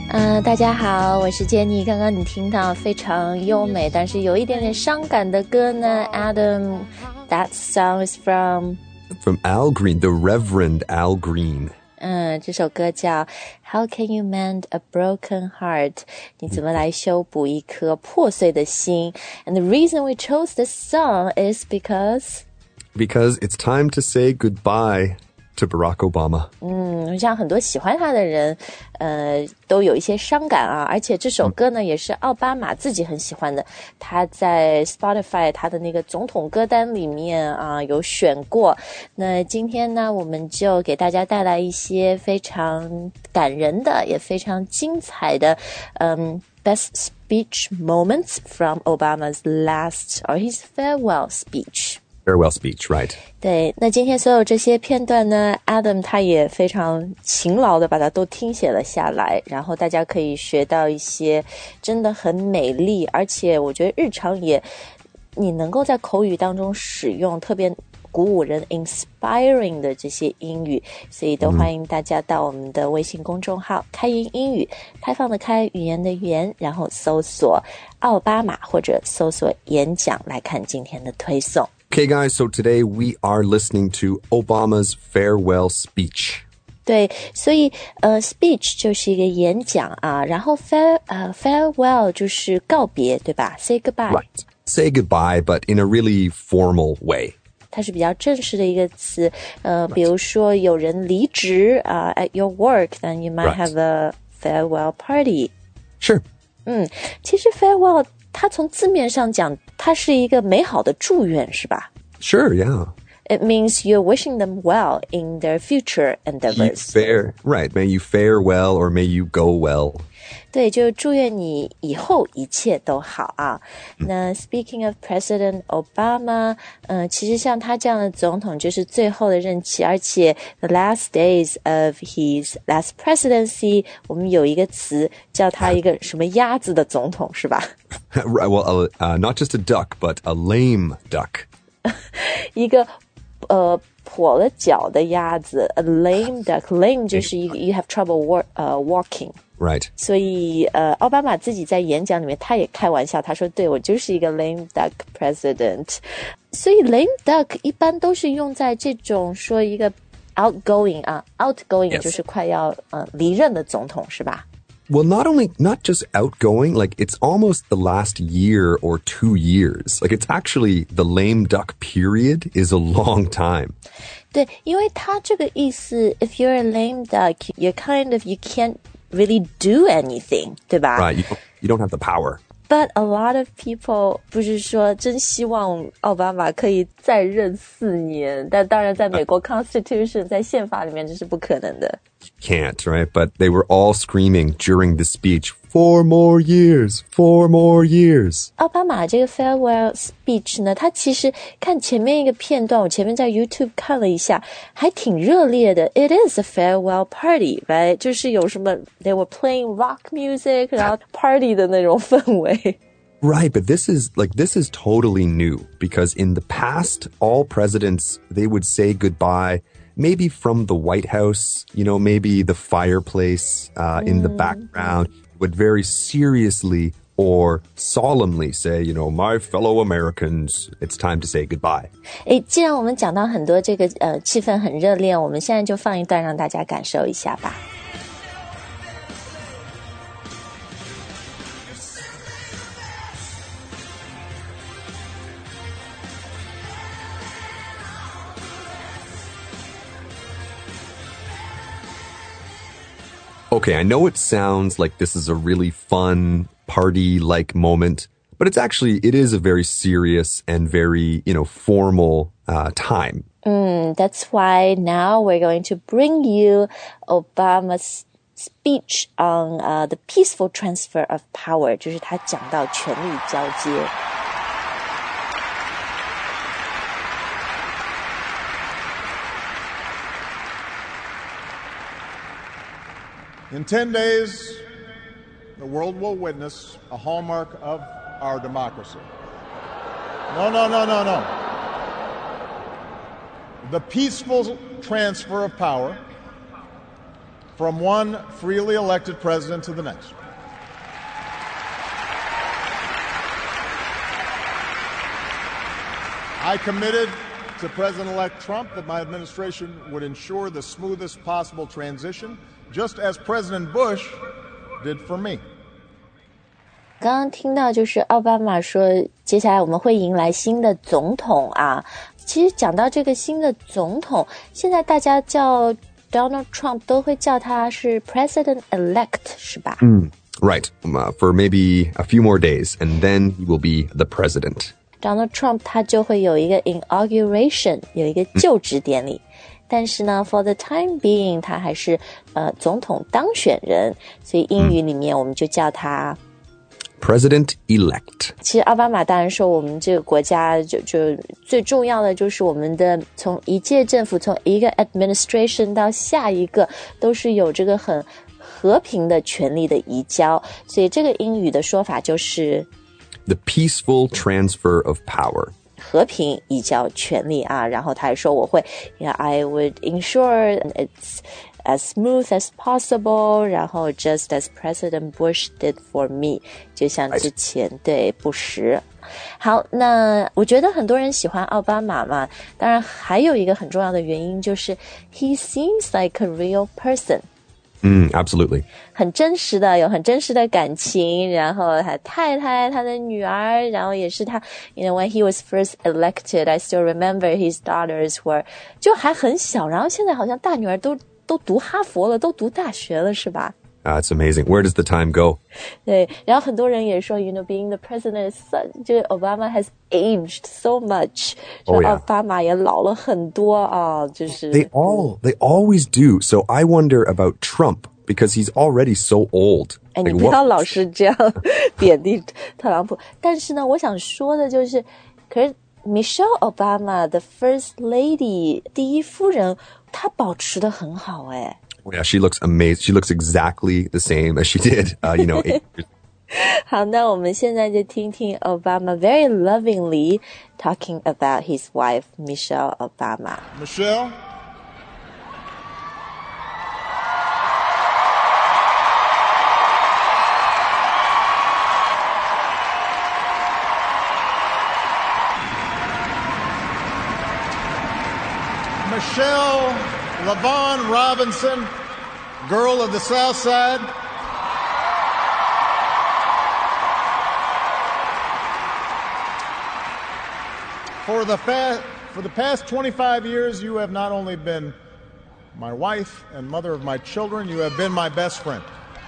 大家好，我是 Jenny。刚刚你听到非常优美，但是有一点点伤感的歌呢 ，Adam. That song is from Al Green, the Reverend Al Green. 这首歌叫 How Can You Mend a Broken Heart? 你怎么来修补一颗破碎的心 And the reason we chose this song is because it's time to say goodbye to Barack Obama. 像很多喜欢他的人都有一些伤感啊，而且这首歌呢也是奥巴马自己很喜欢的，他在 Spotify 他的那个总统歌单里面啊有选过。那今天呢我们就给大家带来一些非常感人的也非常精彩的best speech moments from Obama's last or his farewell speech.Farewell speech, right. 对，那今天所有这些片段呢 Adam 他也非常勤劳的把它都听写了下来，然后大家可以学到一些真的很美丽，而且我觉得日常也你能够在口语当中使用特别鼓舞人 inspiring 的这些英语，所以都欢迎大家到我们的微信公众号开言英语，开放的开，语言的言，然后搜索奥巴马或者搜索演讲来看今天的推送。 Okay, guys, so today we are listening to Obama's farewell speech. 对，所以speech 就是一个演讲啊，然后farewell 就是告别，对吧？ Say goodbye. Right. Say goodbye, but in a really formal way. 它是比较正式的一个词，比如说有人离职at your work, then you might have a farewell party. Sure. 其实 farewell 它从字面上讲，它是一个美好的祝愿，是吧？ Sure, yeah. It means you're wishing them well in their future endeavors. Right, may you fare well or may you go well. 对，就祝愿你以后一切都好啊。那 speaking of President Obama, 其实像他这样的总统就是最后的任期，而且 the last days of his last presidency, 我们有一个词叫他一个什么鸭子的总统，是吧？ Right, well, not just a duck, but a lame duck. 一个跛了脚的鸭子 a lame duck. Lame 就是一个 you have trouble walking. Right. 所以奥巴马自己在演讲里面他也开玩笑，他说对，我就是一个 lame duck president. 所以 lame duck 一般都是用在这种说一个 outgoing outgoing 就是快要离任的总统，是吧？ Well, not just outgoing, like it's almost the last year or 2 years. Like it's actually the lame duck period is a long time. 对，因为他这个意思 if you're a lame duck, you can't really do anything, 对吧？ Right, you don't have the power. But a lot of people 不是说真希望奥巴马可以再任4年，但当然在美国 Constitution 在宪法里面这是不可能的。 Can't, right? But they were all screaming during the speech, 4 more years, 4 more years. 奥巴马这个 farewell speech 呢，他其实看前面一个片段，我前面在 YouTube 看了一下，还挺热烈的。It is a farewell party, right? 就是有什么 they were playing rock music, 然后 party 的那种氛围。 Right, but this is totally new because in the past, all presidents, they would say goodbye maybe from the White House, maybe the fireplace in the background, would very seriously or solemnly say, my fellow Americans, it's time to say goodbye. 既然我们讲到很多这个气氛很热烈，我们现在就放一段让大家感受一下吧。 Okay, I know it sounds like this is a really fun, party-like moment, but it is a very serious and very, formal time. That's why now we're going to bring you Obama's speech on the peaceful transfer of power, 就是他讲到权力交接。 In 10 days, the world will witness a hallmark of our democracy. No. The peaceful transfer of power from one freely elected president to the next. I committed to President-elect Trump that my administration would ensure the smoothest possible transition, just as President Bush did for me. 刚刚听到就是奥巴马说接下来我们会迎来新的总统啊。其实讲到这个新的总统，现在大家叫 Donald Trump 都会叫他是 President-elect 是吧 Right. For maybe a few more days, and then he will be the president. Donald Trump 他就会有一个 inauguration 有一个就职典礼但是呢 for the time being 他还是总统当选人所以英语里面我们就叫他 President-elect. 其实奥巴马当然说我们这个国家就最重要的就是我们的从一届政府从一个 administration 到下一个都是有这个很和平的权力的移交所以这个英语的说法就是 The peaceful transfer of power. 和平移交权力啊然后他还说我会 I would ensure it's as smooth as possible 然后 just as President Bush did for me 就像之前对布什好那我觉得很多人喜欢奥巴马嘛当然还有一个很重要的原因就是 he seems like a real person Absolutely. 很真实的有很真实的感情然后他太太他的女儿然后也是他 you know when he was first elected I still remember his daughters were 就还很小然后现在好像大女儿都读哈佛了都读大学了是吧 It's amazing. Where does the time go? 对然后很多人也说 you know being the president is such 就是 Obama has aged so much 说奥巴马也老了很多啊就是 They always do. So I wonder about Trump because he's already so old. 哎你不要老是这样贬低特朗普但是呢我想说的就是可是 Michelle Obama the first lady 第一夫人她保持得很好哎 Yeah, she looks amazing. She looks exactly the same as she did, 8 years. 好，那我们现在就听听 Obama very lovingly talking about his wife, Michelle Obama. Michelle, Michelle LaVaughn Robinson, girl of the South Side. For the past 25 years, you have not only been my wife and mother of my children, you have been my best friend.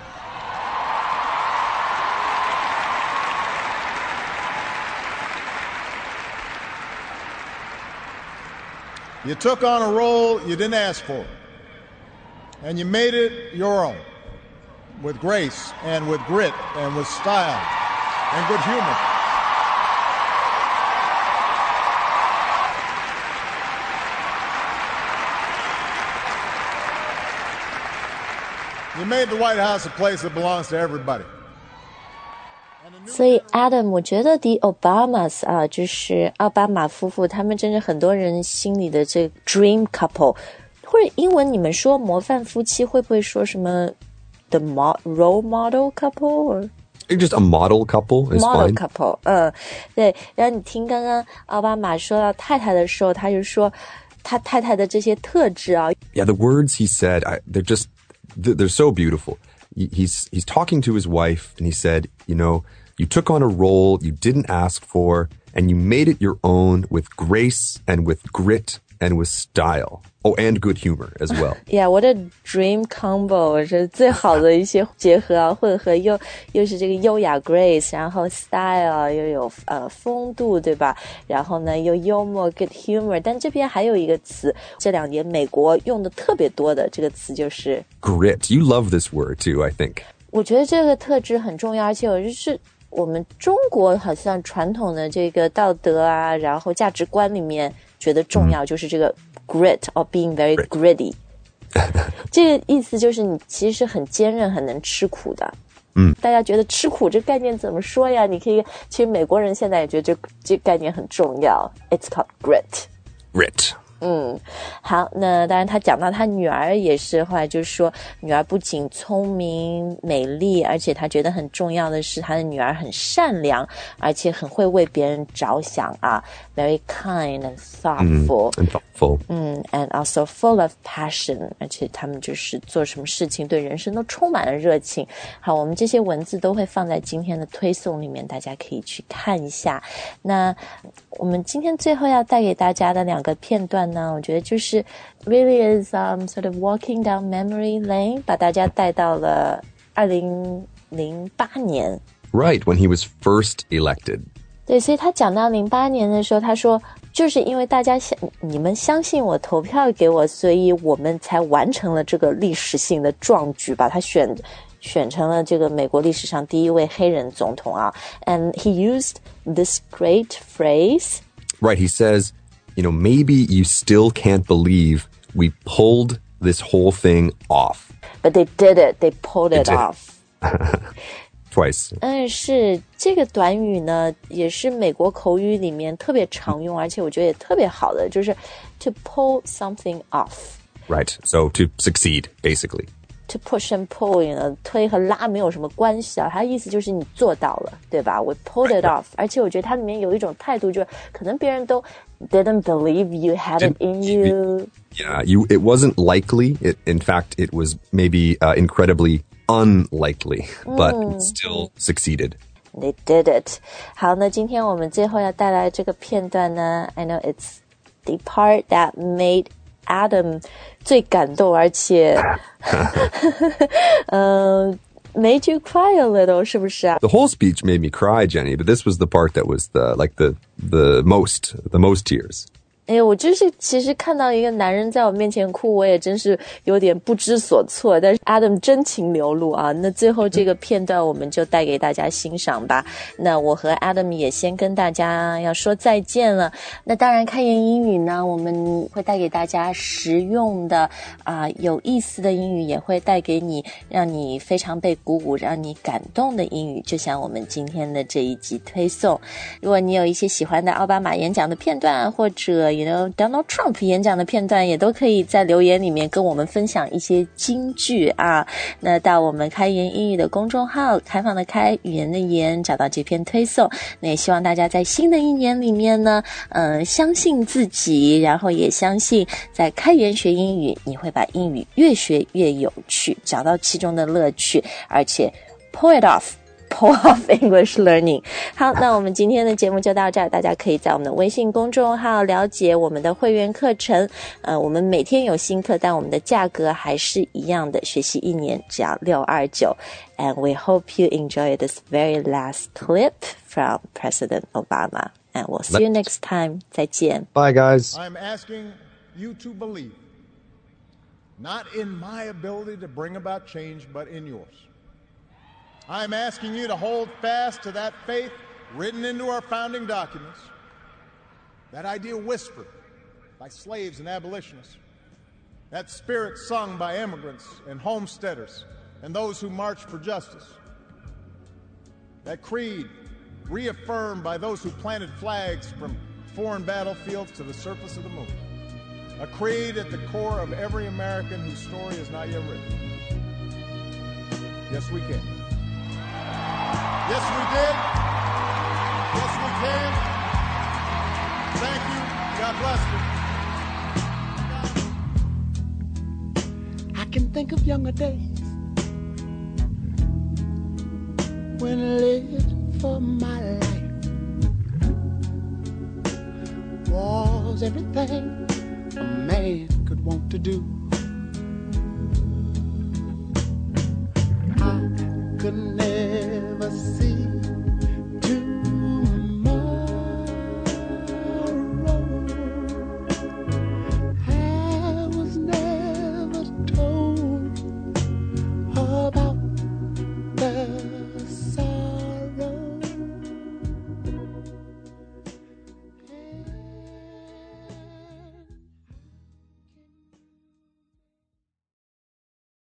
You took on a role you didn't ask for, and you made it your own, with grace and with grit and with style and good humor. You made the White House a place that belongs to everybody. 所以 Adam 我觉得 the Obamas 啊就是奥巴马夫妇他们真是很多人心里的这个 dream couple 或者英文你们说模范夫妻会不会说什么 the role model couple or Just a model couple is model fine. couple 对然后你听刚刚奥巴马说到太太的时候他就说他太太的这些特质啊 Yeah, the words he said, they're so beautiful. He's talking to his wife and he said, you took on a role you didn't ask for and you made it your own with grace and with grit and with style. Oh, and good humor as well. Yeah, what a dream combo 是最好的一些结合啊混合又是这个优雅 grace 然后 style 又有风度对吧然后呢又幽默 good humor 但这边还有一个词这2年美国用的特别多的这个词就是 Grit. You love this word too, I think. 我觉得这个特质很重要而且就是我们中国好像传统的这个道德啊然后价值观里面觉得重要就是这个 grit or being very gritty 这个意思就是你其实是很坚韧很能吃苦的大家觉得吃苦这概念怎么说呀你可以其实美国人现在也觉得这概念很重要 It's called grit Grit. 好，那当然他讲到他女儿也是，后来就说女儿不仅聪明美丽，而且他觉得很重要的是他的女儿很善良，而且很会为别人着想啊 very kind and thoughtful and thoughtful and also full of passion， 而且他们就是做什么事情对人生都充满了热情。好，我们这些文字都会放在今天的推送里面，大家可以去看一下。那我们今天最后要带给大家的2个片段呢，我觉得就是 really is sort of walking down memory lane， 把大家带到了2008年。 Right, when he was first elected. 对，所以他讲到08年的时候，他说就是因为你们相信我，投票给我，所以我们才完成了这个历史性的壮举，把他选成了这个美国历史上第一位黑人总统啊。And he used this great phrase. Right, he says, maybe you still can't believe we pulled this whole thing off. But they did it. They pulled it off. Twice. 是这个短语呢，也是美国口语里面特别常用，而且我觉得也特别好的，就是 to pull something off. Right, so to succeed, basically. To push and pull, 推和拉没有什么关系啊，它的意思就是你做到了，对吧？ We pulled it off. 而且我觉得它里面有一种态度，就是可能别人都 didn't believe you had it in you. Yeah, it wasn't likely. In fact, it was maybe incredibly unlikely, but still succeeded. They did it. 好，那今天我们最后要带来这个片段呢 I know it's the part that made Adam 最感动，而且made you cry a little， 是不是啊？ The whole speech made me cry, Jenny, but this was the part that was the most tears. 我就是其实看到一个男人在我面前哭，我也真是有点不知所措，但是 Adam 真情流露啊。那最后这个片段我们就带给大家欣赏吧。那我和 Adam 也先跟大家要说再见了。那当然开言英语呢，我们会带给大家实用的有意思的英语，也会带给你让你非常被鼓舞，让你感动的英语，就像我们今天的这一集推送。如果你有一些喜欢的奥巴马演讲的片段，或者Donald Trump 演讲的片段，也都可以在留言里面跟我们分享一些金句啊。那到我们开言英语的公众号，开放的开，语言的言，找到这篇推送。那也希望大家在新的一年里面呢，相信自己，然后也相信在开言学英语，你会把英语越学越有趣，找到其中的乐趣，而且 pull off English learning. 好，那我们今天的节目就到这儿，大家可以在我们的微信公众号了解我们的会员课程。我们每天有新课，但我们的价格还是一样的，学习1年只要629。And we hope you enjoy this very last clip from President Obama. And we'll see you next time. 再见。 Bye, guys. I'm asking you to believe, not in my ability to bring about change, but in yours.I'm asking you to hold fast to that faith written into our founding documents, that idea whispered by slaves and abolitionists, that spirit sung by immigrants and homesteaders and those who marched for justice, that creed reaffirmed by those who planted flags from foreign battlefields to the surface of the moon, a creed at the core of every American whose story is not yet written. Yes, we can.Yes, we did. Yes, we can. Thank you. God bless you. I can think of younger days when I lived for my life was everything a man could want to do. I could never see